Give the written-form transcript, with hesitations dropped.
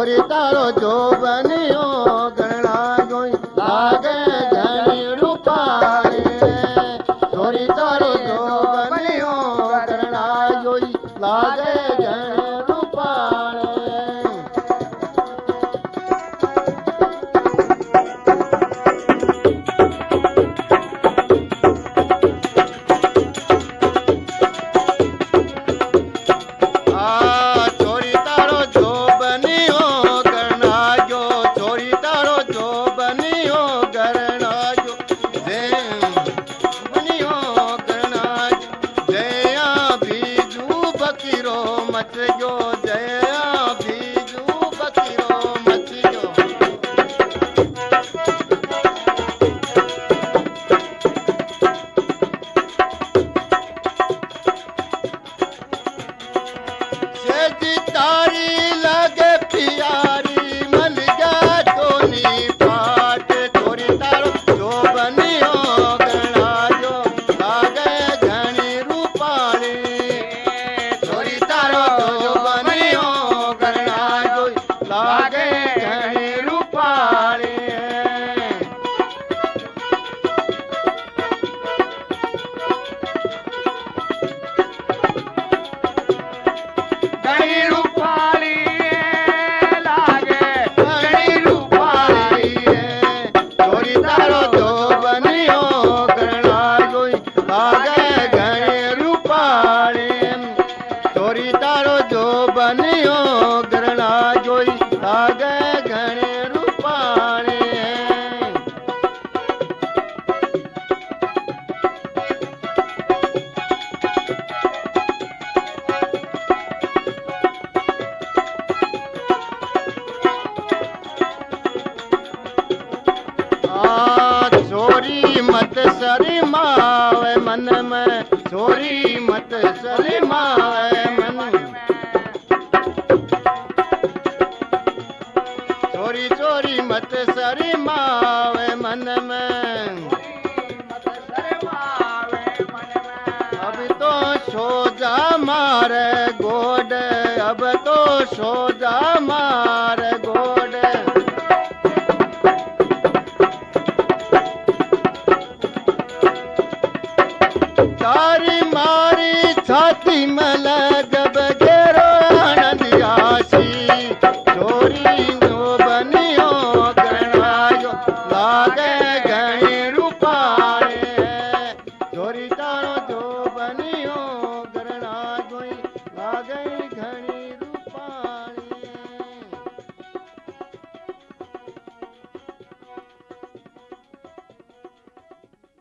छोरी तारो जो बनियो गणना जोई लागे घणी रूपाणी छोरी तारो जो बनियो गणना जोई लागे घणी रूपाणी मत शर्मावे मन में छोरी मत शर्मावे मन में छोरी छोरी मत शर्मावे मन में अब तो सोजा मारे गोड अब तो सोजा मारे गोड तारी मारी छाती में लगब घेरो आनंद आसी छोरी नो बनियो गणायो लागे गणी